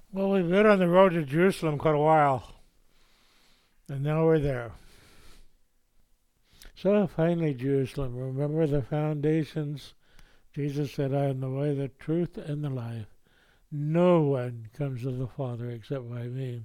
Well, we've been on the road to Jerusalem quite a while, and now we're there. So finally, Jerusalem, remember the foundations. Jesus said, I am the way, the truth, and the life. No one comes to the Father except by me.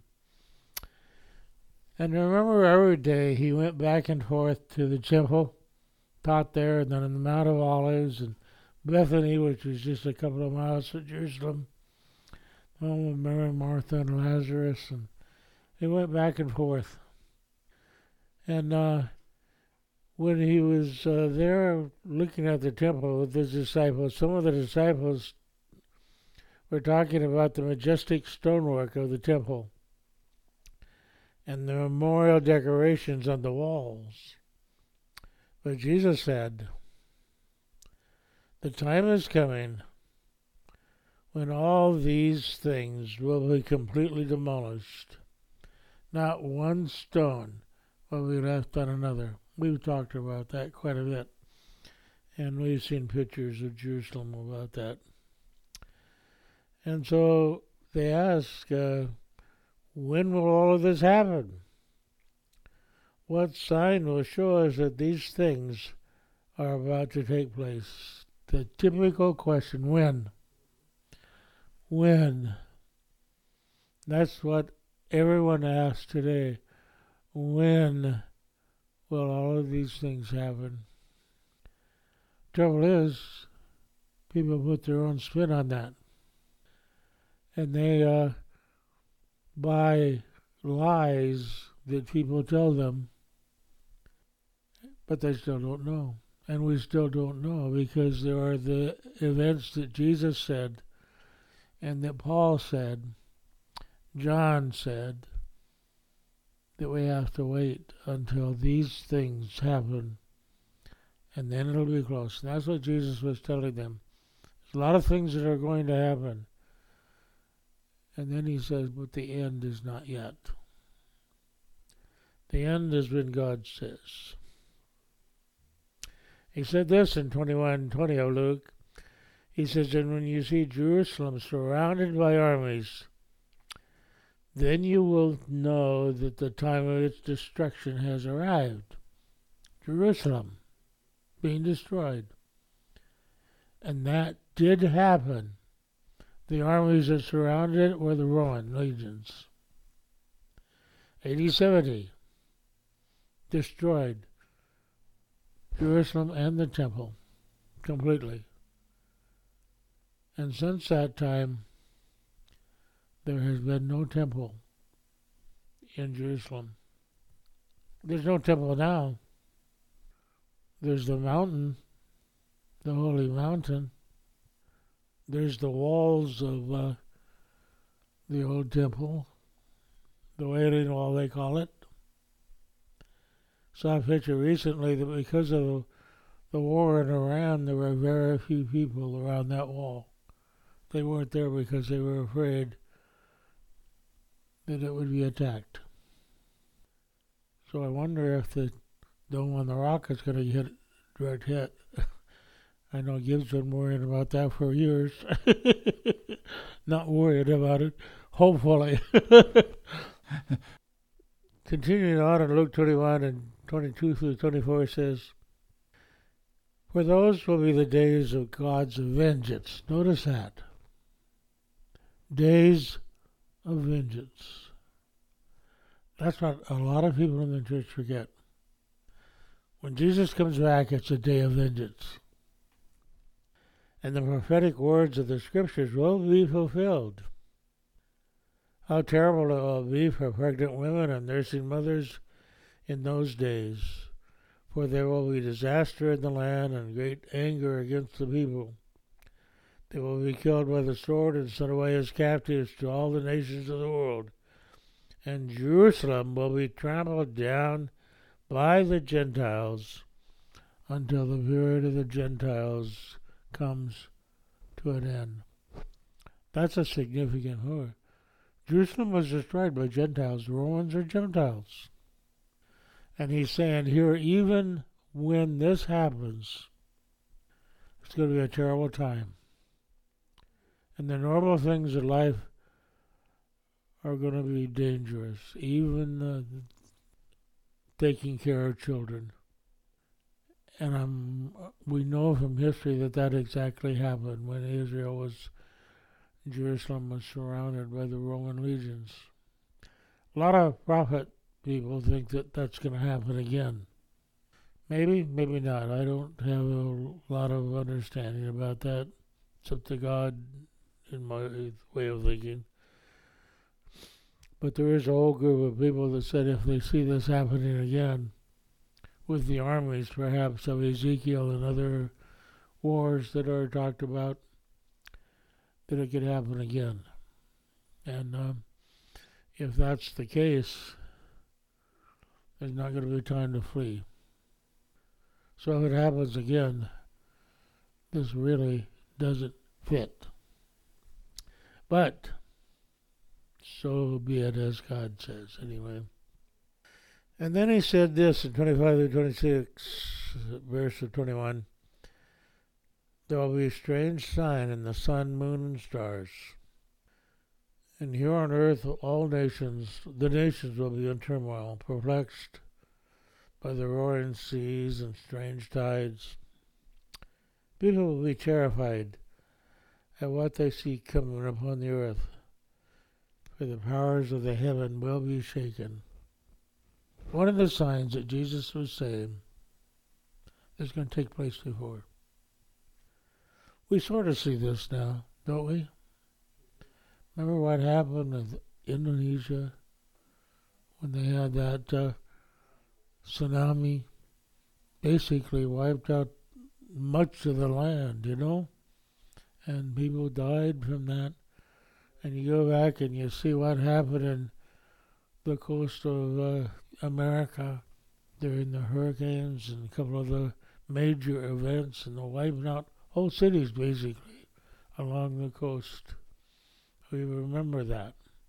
And remember, every day he went back and forth to the temple, taught there, and then on the Mount of Olives, and Bethany, which was just a couple of miles from Jerusalem, home of Mary, Martha, and Lazarus, and he went back and forth. And when he was there looking at the temple with his disciples, some of the disciples were talking about the majestic stonework of the temple and the memorial decorations on the walls. But Jesus said, the time is coming when all these things will be completely demolished. Not one stone will be left on another. We've talked about that quite a bit, and we've seen pictures of Jerusalem about that. And so they ask, when will all of this happen? What sign will show us that these things are about to take place? The typical question, when? When? That's what everyone asks today. When will all of these things happen? Trouble is, people put their own spin on that. And they buy lies that people tell them, but they still don't know. And we still don't know because there are the events that Jesus said and that Paul said, John said, that we have to wait until these things happen, and then it'll be close. And that's what Jesus was telling them. There's a lot of things that are going to happen. And then he says, but the end is not yet. The end is when God says. He said this in 21:20 of Luke. He says, and when you see Jerusalem surrounded by armies, then you will know that the time of its destruction has arrived. Jerusalem being destroyed. And that did happen. The armies that surrounded it were the Roman legions. AD 70 destroyed Jerusalem and the temple completely. And since that time, there has been no temple in Jerusalem. There's no temple now. There's the mountain, the holy mountain. There's the walls of the old temple, the Wailing Wall they call it. Saw a picture recently that because of the war in Iran, there were very few people around that wall. They weren't there because they were afraid that it would be attacked. So I wonder if the dome on the rock is going to get direct hit. I know Gibbs been worrying about that for years. Not worried about it, hopefully. Continuing on in Luke 21 and 22 through 24 says, for those will be the days of God's vengeance. Notice that. Days of vengeance. That's what a lot of people in the church forget. When Jesus comes back, it's a day of vengeance. And the prophetic words of the scriptures will be fulfilled. How terrible it will be for pregnant women and nursing mothers in those days, for there will be disaster in the land and great anger against the people. They will be killed by the sword and sent away as captives to all the nations of the world. And Jerusalem will be trampled down by the Gentiles until the period of the Gentiles comes to an end. That's a significant word. Jerusalem was destroyed by Gentiles. The Romans are Gentiles. And he's saying here, even when this happens, it's going to be a terrible time. And the normal things in life are going to be dangerous, even taking care of children. And we know from history that exactly happened when Jerusalem was surrounded by the Roman legions. A lot of prophet people think that that's going to happen again. Maybe, maybe not. I don't have a lot of understanding about that. It's up to God in my way of thinking. But there is a whole group of people that said if they see this happening again, with the armies perhaps of Ezekiel and other wars that are talked about, that it could happen again. And if that's the case, there's not going to be time to flee. So if it happens again, this really doesn't fit. But so be it as God says, anyway. And then he said this in 25 to 26, verse of 21. There will be a strange sign in the sun, moon, and stars. And here on earth the nations will be in turmoil, perplexed by the roaring seas and strange tides. People will be terrified at what they see coming upon the earth, for the powers of the heaven will be shaken. One of the signs that Jesus was saying is going to take place before. We sort of see this now, don't we? Remember what happened with Indonesia when they had that tsunami? Basically wiped out much of the land, and people died from that. And you go back and you see what happened in the coast of America during the hurricanes and a couple of the major events, and the wiping out whole cities basically along the coast. We remember that.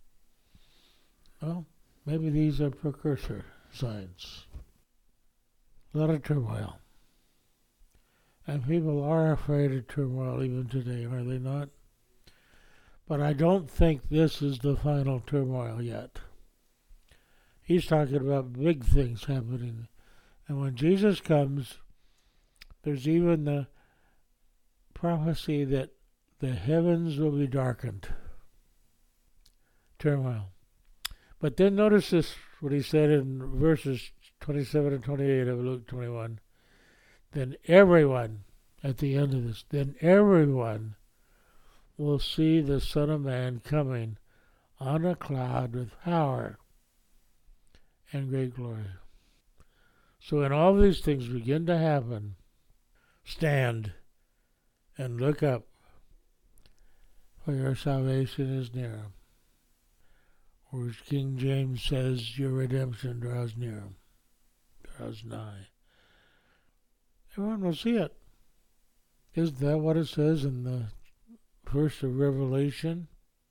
Well, maybe these are precursor signs. A lot of turmoil. And people are afraid of turmoil even today, are they not? But I don't think this is the final turmoil yet. He's talking about big things happening. And when Jesus comes, there's even the prophecy that the heavens will be darkened. Turmoil. But then notice this, what he said in verses 27 and 28 of Luke 21. Then everyone, at the end of this, then everyone will see the Son of Man coming on a cloud with power and great glory. So when all these things begin to happen, stand and look up, for your salvation is near. Or as King James says, your redemption draws near, draws nigh. Everyone will see it. Isn't that what it says in the verse of Revelation?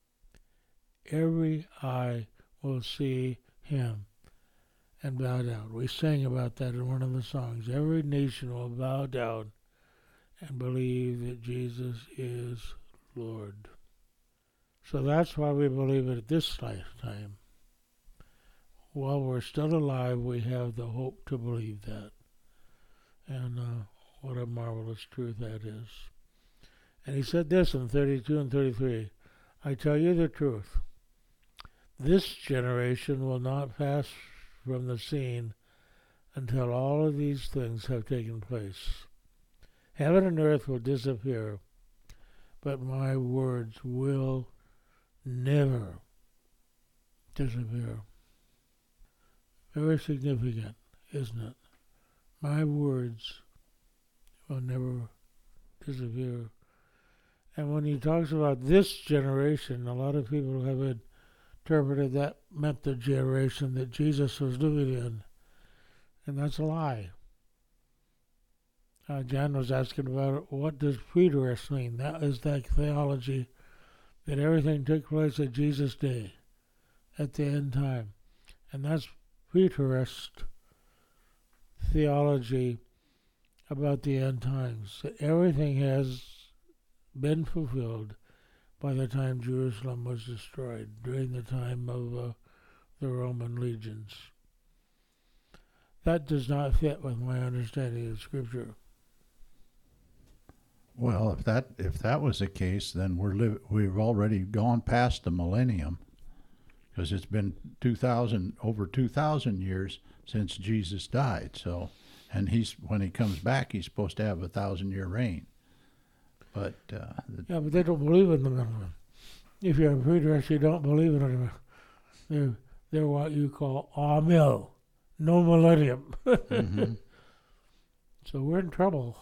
Every eye will see him and bow down. We sang about that in one of the songs. Every nation will bow down and believe that Jesus is Lord. So that's why we believe it at this lifetime. While we're still alive, we have the hope to believe that. And what a marvelous truth that is. And he said this in 32 and 33. I tell you the truth. This generation will not pass from the scene until all of these things have taken place. Heaven and earth will disappear, but my words will never disappear. Very significant, isn't it? My words will never disappear. And when he talks about this generation, a lot of people have interpreted that meant the generation that Jesus was living in. And that's a lie. John was asking about what does preterist mean? That is that theology that everything took place at Jesus' day, at the end time. And that's preterist theology about the end times. That everything has been fulfilled by the time Jerusalem was destroyed, during the time of the Roman legions. That does not fit with my understanding of Scripture. Well, if that was the case, then we've already gone past the millennium, because it's been over 2,000 years since Jesus died. So, and when he comes back, he's supposed to have a 1,000-year reign. But yeah, but they don't believe in the millennium. If you're a preterist, you don't believe in it. They're what you call Amil, no millennium. mm-hmm. So we're in trouble.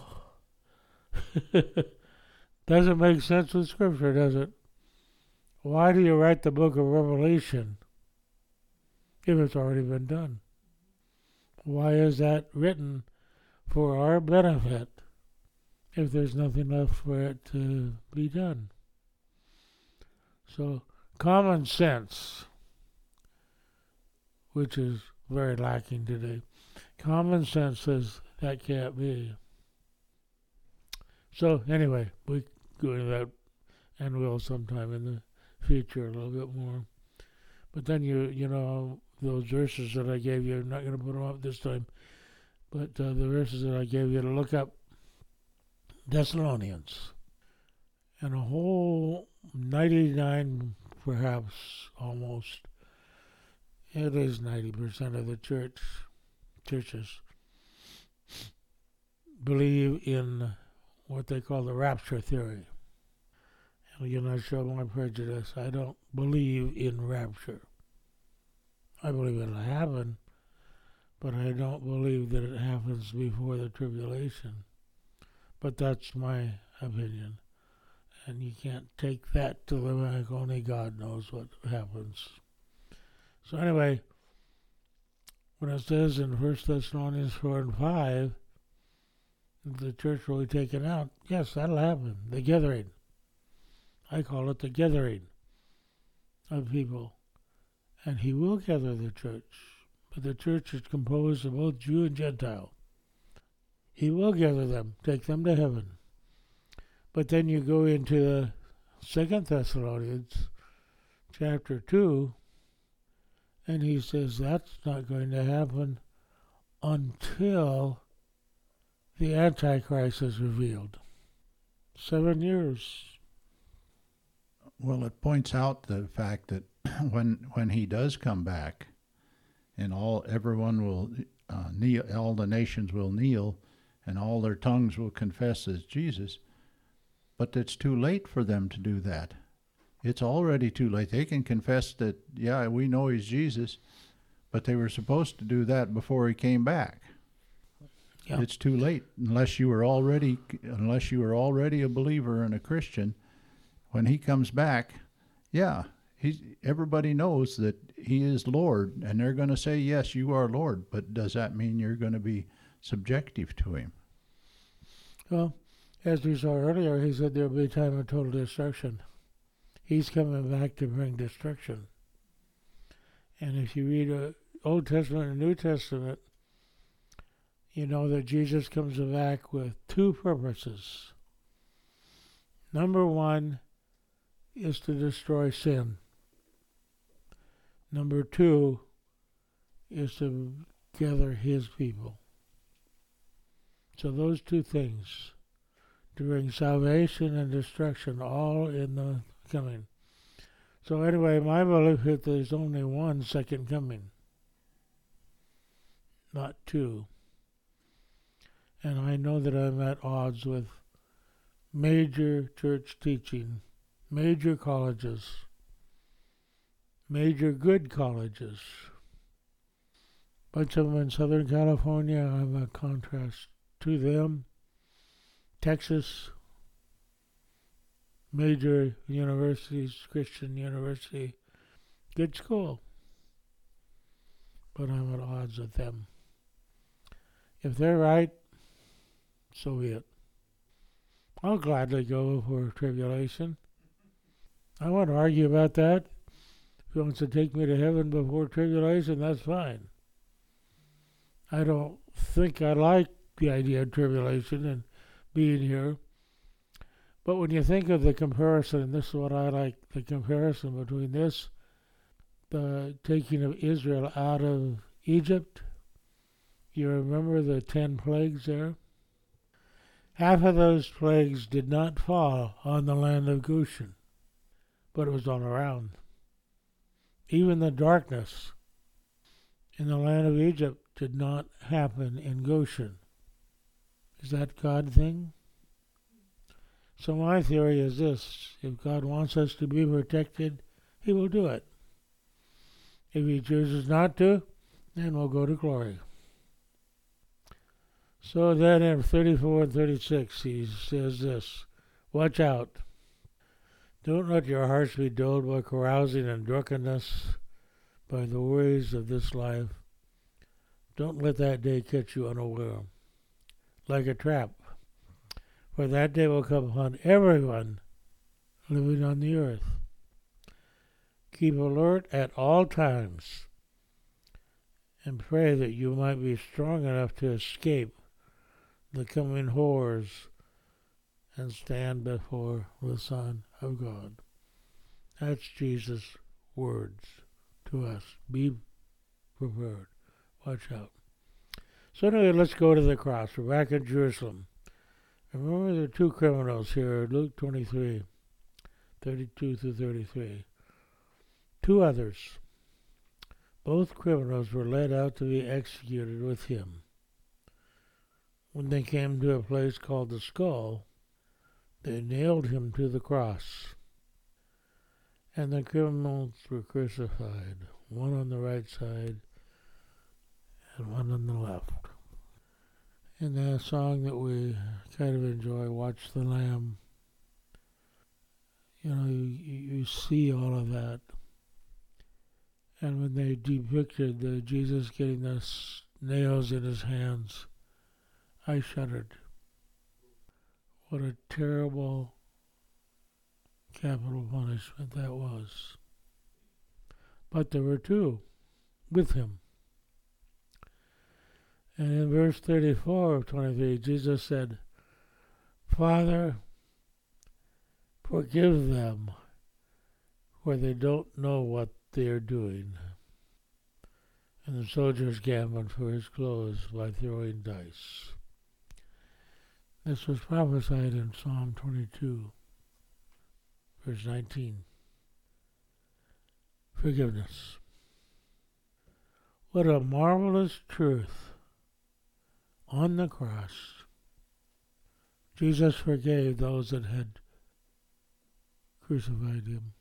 Doesn't make sense with Scripture, does it? Why do you write the book of Revelation if it's already been done? Why is that written for our benefit if there's nothing left for it to be done? So, common sense, which is very lacking today, common sense says that can't be. So, anyway, we go into that, and will sometime in the future a little bit more. But then you know, those verses that I gave you, I'm not going to put them up this time, but the verses that I gave you to look up, Thessalonians, and a whole 99, perhaps almost, it is 90% of the churches believe in what they call the rapture theory. And you're not sure my prejudice. I don't believe in rapture. I believe it'll happen, but I don't believe that it happens before the tribulation. But that's my opinion. And you can't take that to the bank. Only God knows what happens. So anyway, when it says in 1 Thessalonians 4 and 5, the church will be taken out, yes, that'll happen. The gathering. I call it the gathering of people. And he will gather the church. But the church is composed of both Jew and Gentile. He will gather them, take them to heaven. But then you go into the 2 Thessalonians chapter 2, and he says that's not going to happen until the Antichrist is revealed. 7 years. Well, it points out the fact that when he does come back, and everyone will kneel, all the nations will kneel, and all their tongues will confess as Jesus. But it's too late for them to do that. It's already too late. They can confess that, yeah, we know he's Jesus, but they were supposed to do that before he came back. Yeah. It's too late unless you were already a believer and a Christian. When he comes back, yeah, everybody knows that he is Lord, and they're going to say, yes, you are Lord. But does that mean you're going to be subjective to him? Well, as we saw earlier, he said there will be a time of total destruction. He's coming back to bring destruction. And if you read Old Testament and New Testament, you know that Jesus comes back with two purposes. Number one is to destroy sin. Number two is to gather his people. So those two things, to bring salvation and destruction, all in the coming. So anyway, my belief is there's only one second coming, not two. And I know that I'm at odds with major church teaching, major colleges, major good colleges. Bunch of them in Southern California. I'm a contrast to them. Texas, major universities, Christian university, good school. But I'm at odds with them. If they're right, so be it. I'll gladly go for tribulation. I want to argue about that. If he wants to take me to heaven before tribulation, that's fine. I don't think I like the idea of tribulation and being here. But when you think of the comparison, and this is what I like, the comparison between this, the taking of Israel out of Egypt, you remember the 10 plagues there? Half of those plagues did not fall on the land of Goshen, but it was all around. Even the darkness in the land of Egypt did not happen in Goshen. Is that God thing? So my theory is this: if God wants us to be protected, He will do it. If He chooses not to, then we'll go to glory. So then in 34 and 36 he says this: watch out. Don't let your hearts be dulled by carousing and drunkenness, by the worries of this life. Don't let that day catch you unaware, like a trap. For that day will come upon everyone living on the earth. Keep alert at all times, and pray that you might be strong enough to escape the coming horrors and stand before the Son of God. That's Jesus' words to us. Be prepared. Watch out. So anyway, let's go to the cross. We're back in Jerusalem. Remember the two criminals here, Luke 23, 32 through 33. Two others. Both criminals were led out to be executed with him. When they came to a place called the Skull, they nailed him to the cross. And the criminals were crucified, one on the right side and one on the left. In that song that we kind of enjoy, Watch the Lamb, you see all of that. And when they depicted Jesus getting the nails in his hands, I shuddered. What a terrible capital punishment that was. But there were two with him. And in verse 34 of 23, Jesus said, Father, forgive them, for they don't know what they are doing. And the soldiers gambled for his clothes by throwing dice. This was prophesied in Psalm 22, verse 19. Forgiveness. What a marvelous truth. On the cross, Jesus forgave those that had crucified him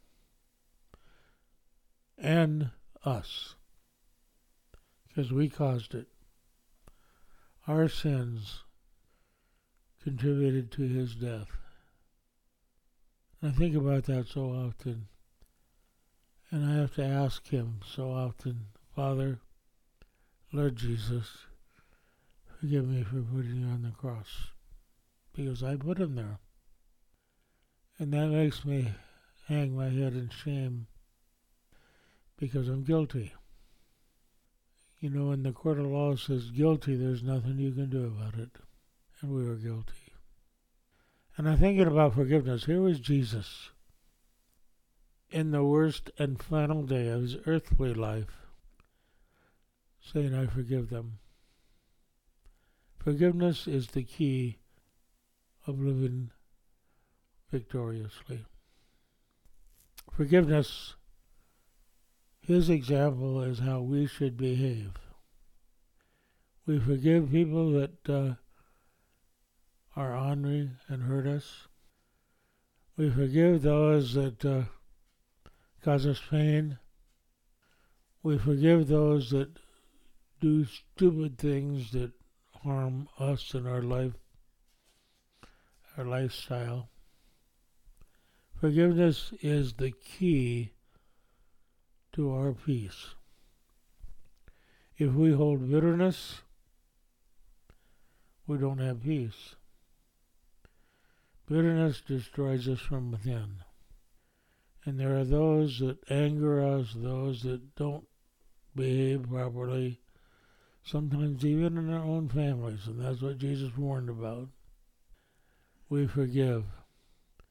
and us, because we caused it. Our sins contributed to his death. And I think about that so often, and I have to ask him so often, Father, Lord Jesus, forgive me for putting you on the cross, because I put him there. And that makes me hang my head in shame, because I'm guilty. When the court of law says guilty, there's nothing you can do about it. And we were guilty. And I'm thinking about forgiveness. Here was Jesus in the worst and final day of his earthly life, saying, I forgive them. Forgiveness is the key of living victoriously. Forgiveness, his example is how we should behave. We forgive people that are ornery and hurt us. We forgive those that cause us pain. We forgive those that do stupid things that harm us and our life, our lifestyle. Forgiveness is the key to our peace. If we hold bitterness, we don't have peace. Bitterness destroys us from within. And there are those that anger us, those that don't behave properly, sometimes even in our own families, and that's what Jesus warned about. We forgive.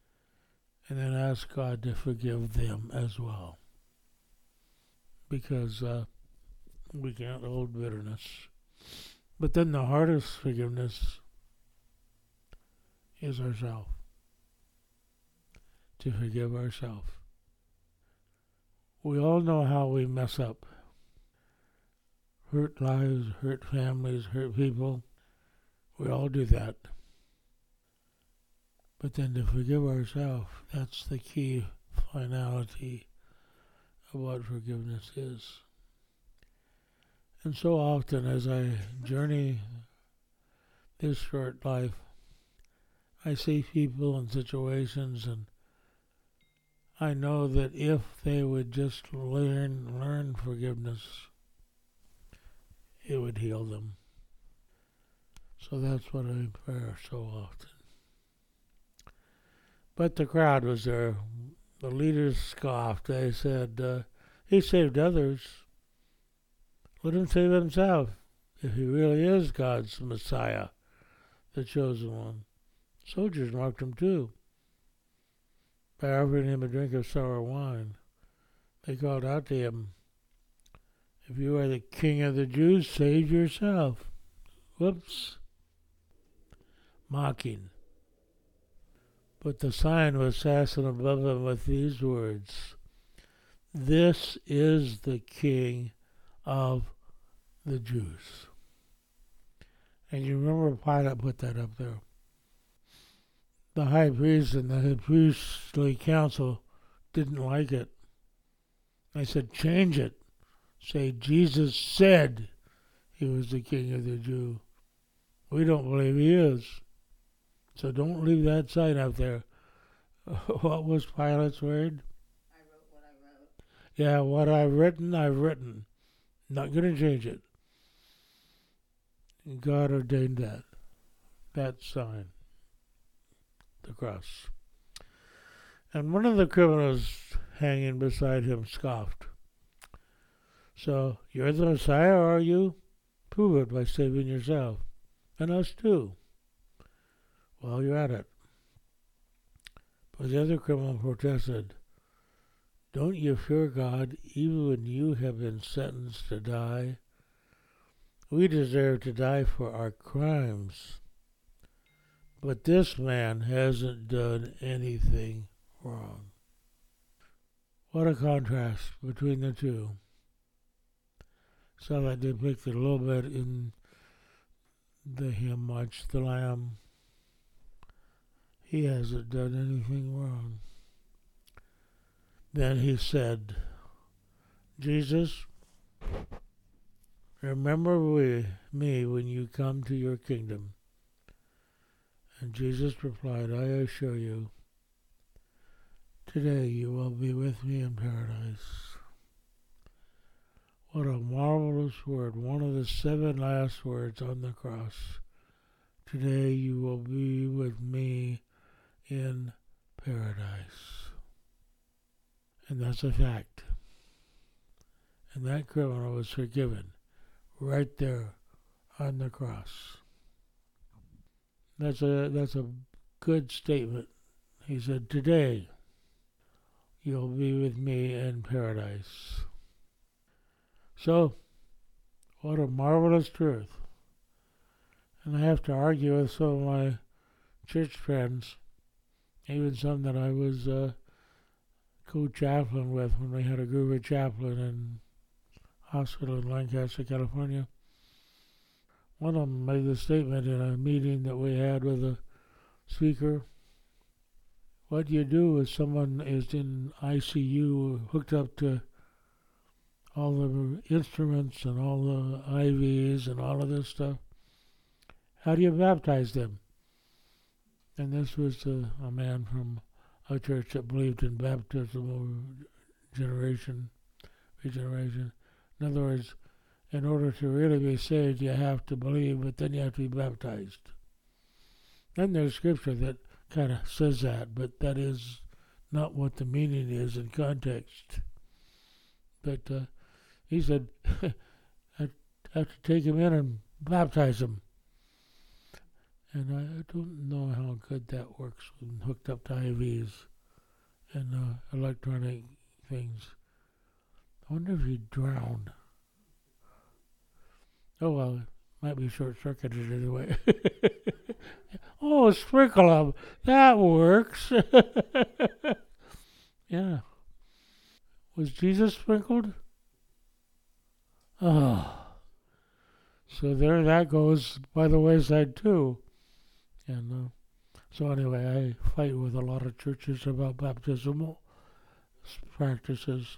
and then ask God to forgive them as well. Because we can't hold bitterness. But then the hardest forgiveness is ourselves. To forgive ourselves. We all know how we mess up. Hurt lives, hurt families, hurt people. We all do that. But then to forgive ourselves, that's the key finality of what forgiveness is. And so often as I journey this short life, I see people in situations, and I know that if they would just learn forgiveness, it would heal them. So that's what I pray so often. But the crowd was there. The leaders scoffed. They said, he saved others. Let him save himself if he really is God's Messiah, the chosen one. Soldiers mocked him too by offering him a drink of sour wine. They called out to him, if you are the king of the Jews, save yourself. Whoops. Mocking. But the sign was fastened above him with these words, this is the King of the Jews. And you remember Pilate put that up there. The high priest and the priestly council didn't like it. They said, change it. Say, Jesus said he was the King of the Jews. We don't believe he is. So don't leave that sign up there. What was Pilate's word? I wrote what I wrote. Yeah, what I've written. Not going to change it. And God ordained that sign, the cross. And one of the criminals hanging beside him scoffed. So, you're the Messiah, are you? Prove it by saving yourself. And us too. Well, you're at it. But the other criminal protested, don't you fear God even when you have been sentenced to die? We deserve to die for our crimes. But this man hasn't done anything wrong. What a contrast between the two. Saw that depicted a little bit in the hymn, Watch the Lamb. He hasn't done anything wrong. Then he said, Jesus, remember me when you come to your kingdom. And Jesus replied, I assure you, today you will be with me in paradise. What a marvelous word, one of the 7 last words on the cross. Today you will be with me in paradise. And that's a fact. And that criminal was forgiven right there on the cross. That's a good statement. He said, today you'll be with me in paradise. So, what a marvelous truth. And I have to argue with some of my church friends, even some that I was co-chaplain with when we had a group of chaplain in hospital in Lancaster, California. One of them made the statement in a meeting that we had with a speaker. What you do if someone is in ICU hooked up to all the instruments and all the IVs and all of this stuff, how do you baptize them? And this was a man from a church that believed in baptismal regeneration. In other words, in order to really be saved, you have to believe, but then you have to be baptized. And there's scripture that kind of says that, but that is not what the meaning is in context. But he said, I have to take him in and baptize him. And I don't know how good that works when hooked up to IVs. and electronic things. I wonder if he drowned. Oh well, it might be short-circuited anyway. Oh, sprinkle him. That works. Yeah. Was Jesus sprinkled? Oh. So there that goes by the wayside too. And so anyway, I fight with a lot of churches about baptismal practices.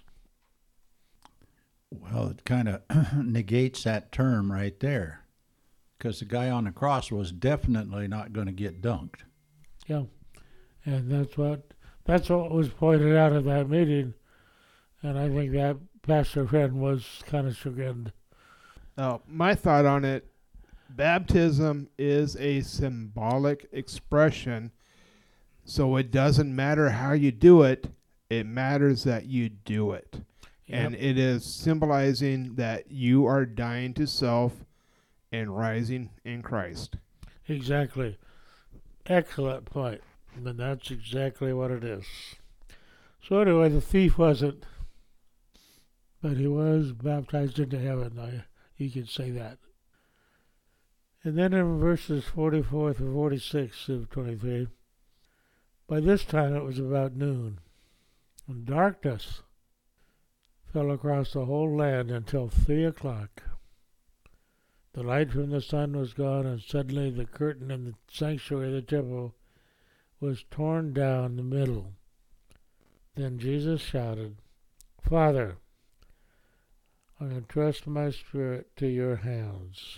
Well, it kind of negates that term right there, because the guy on the cross was definitely not going to get dunked. Yeah, and that's what was pointed out at that meeting, and I think that Pastor Friend was kind of chagrined. My thought on it, baptism is a symbolic expression, so it doesn't matter how you do it, it matters that you do it. Yep. And it is symbolizing that you are dying to self and rising in Christ. Exactly. Excellent point. And that's exactly what it is. So anyway, the thief wasn't, but he was baptized into heaven. You could say that. And then in verses 44 through 46 of 23, by this time it was about noon, and darkness fell across the whole land until 3 o'clock. The light from the sun was gone, and suddenly the curtain in the sanctuary of the temple was torn down the middle. Then Jesus shouted, "Father, I entrust my spirit to your hands."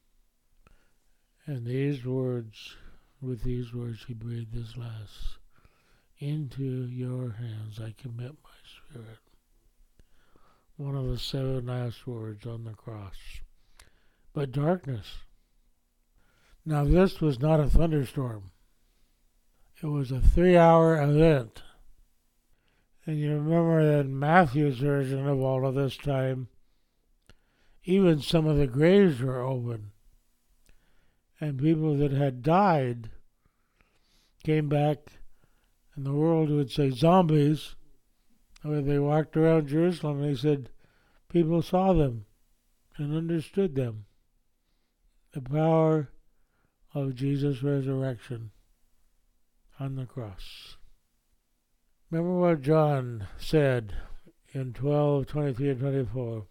And with these words he breathed his last. Into your hands I commit my spirit. One of the 7 last words on the cross. But darkness. Now this was not a thunderstorm. It was a 3-hour event. And you remember that in Matthew's version of all of this time, even some of the graves were open. And people that had died came back, and the world would say zombies. When they walked around Jerusalem, they said people saw them and understood them. The power of Jesus' resurrection on the cross. Remember what John said in 12:23 and 24.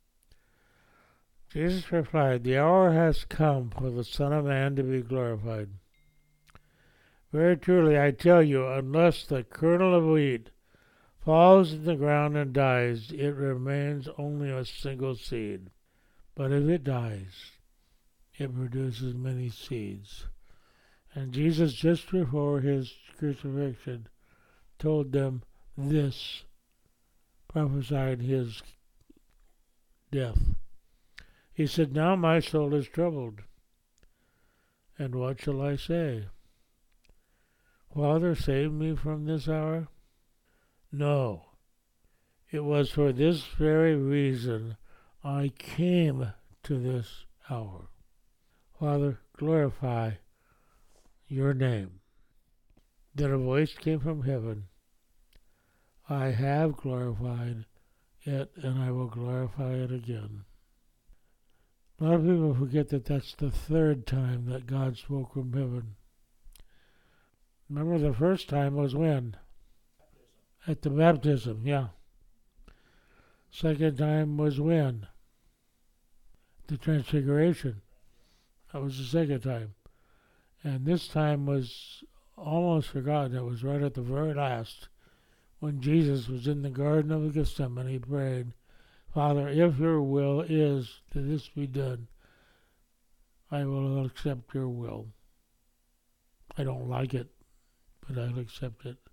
Jesus replied, "The hour has come for the Son of Man to be glorified. Very truly I tell you, unless the kernel of wheat falls in the ground and dies, it remains only a single seed. But if it dies, it produces many seeds." And Jesus, just before his crucifixion, told them this, prophesied his death. He said, "Now my soul is troubled, and what shall I say? Father, save me from this hour? No, it was for this very reason I came to this hour. Father, glorify your name." Then a voice came from heaven, "I have glorified it, and I will glorify it again." A lot of people forget that that's the 3rd time that God spoke from heaven. Remember, the first time was when? At the baptism, yeah. Second time was when? The transfiguration. That was the second time. And this time was almost forgotten. It was right at the very last, when Jesus was in the Garden of Gethsemane. He prayed, "Father, if your will is that this be done, I will accept your will. I don't like it, but I'll accept it.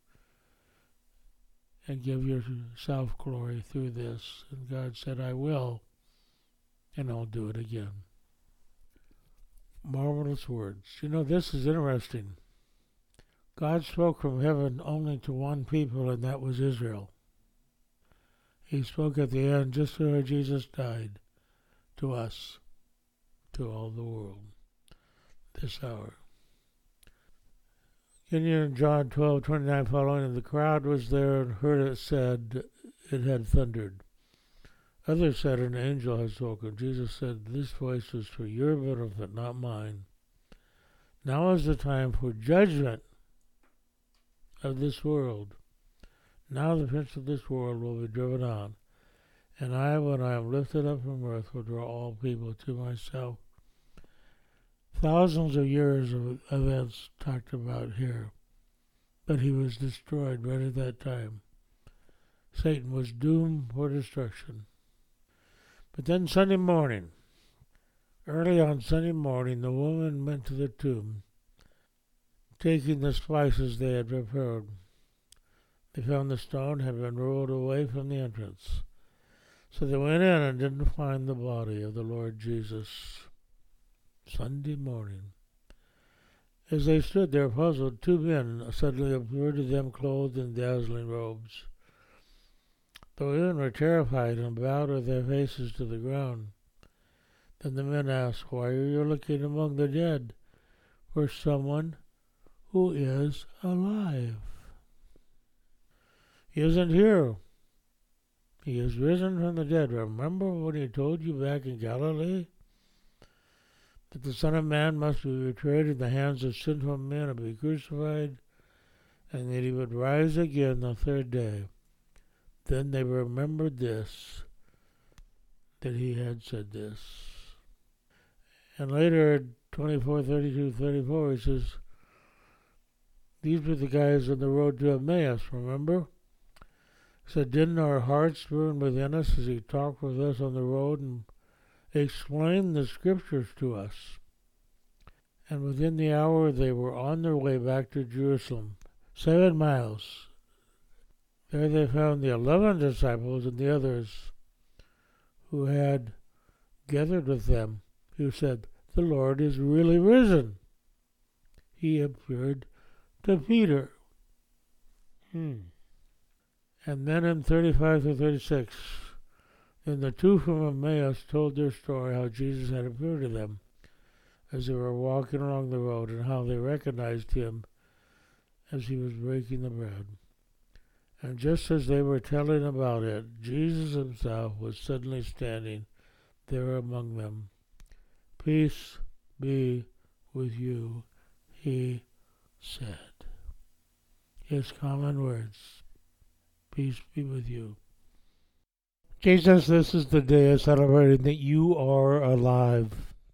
And give yourself glory through this." And God said, "I will, and I'll do it again." Marvelous words. You know, this is interesting. God spoke from heaven only to one people, and that was Israel. He spoke at the end, just before Jesus died, to us, to all the world, this hour. In John 12:29 following, and the crowd was there and heard it said it had thundered. Others said an angel had spoken. Jesus said, this voice was for your benefit, not mine. Now is the time for judgment of this world. Now the prince of this world will be driven out. And I, when I am lifted up from earth, will draw all people to myself. Thousands of years of events talked about here. But he was destroyed right at that time. Satan was doomed for destruction. But then Sunday morning, early on Sunday morning, the woman went to the tomb, taking the spices they had prepared. They found the stone had been rolled away from the entrance. So they went in and didn't find the body of the Lord Jesus. Sunday morning. As they stood there puzzled, two men suddenly appeared to them clothed in dazzling robes. The women were terrified and bowed with their faces to the ground. Then the men asked, why are you looking among the dead for someone who is alive? He isn't here. He is risen from the dead. Remember when he told you back in Galilee that the Son of Man must be betrayed in the hands of sinful men and be crucified, and that he would rise again the third day. Then they remembered this, that he had said this. And later, 24:32-34, he says, these were the guys on the road to Emmaus, remember? He said, didn't our hearts burn within us as he talked with us on the road and explained the scriptures to us? And within the hour they were on their way back to Jerusalem, 7 miles. There they found the 11 disciples and the others who had gathered with them, who said, the Lord is really risen. He appeared to Peter. And then in 35-36, then the two from Emmaus told their story, how Jesus had appeared to them as they were walking along the road, and how they recognized him as he was breaking the bread. And just as they were telling about it, Jesus himself was suddenly standing there among them. Peace be with you, he said. His common words. Peace be with you. Jesus, this is the day of celebrating that you are alive.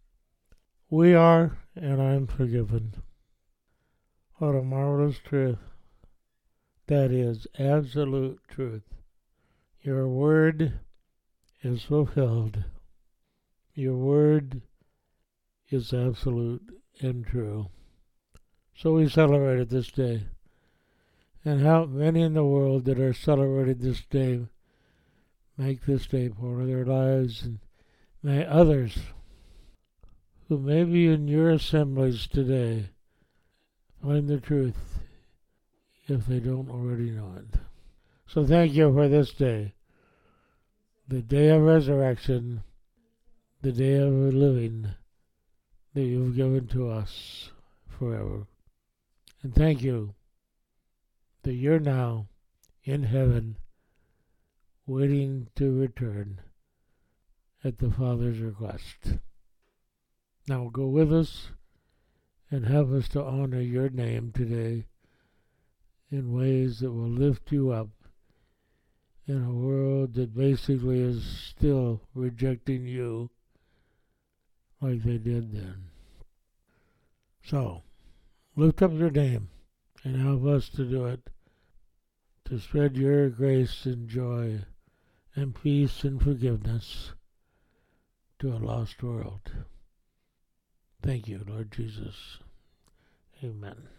We are, and I'm forgiven. What a marvelous truth. That is absolute truth. Your word is fulfilled. Your word is absolute and true. So we celebrate it this day. And how many in the world that are celebrating this day make this day part of their lives, and may others who may be in your assemblies today find the truth if they don't already know it. So thank you for this day, the day of resurrection, the day of living that you've given to us forever. And thank you that you're now in heaven waiting to return at the Father's request. Now go with us and help us to honor your name today in ways that will lift you up in a world that basically is still rejecting you like they did then. So, lift up your name and help us to do it, to spread your grace and joy and peace and forgiveness to a lost world. Thank you, Lord Jesus. Amen.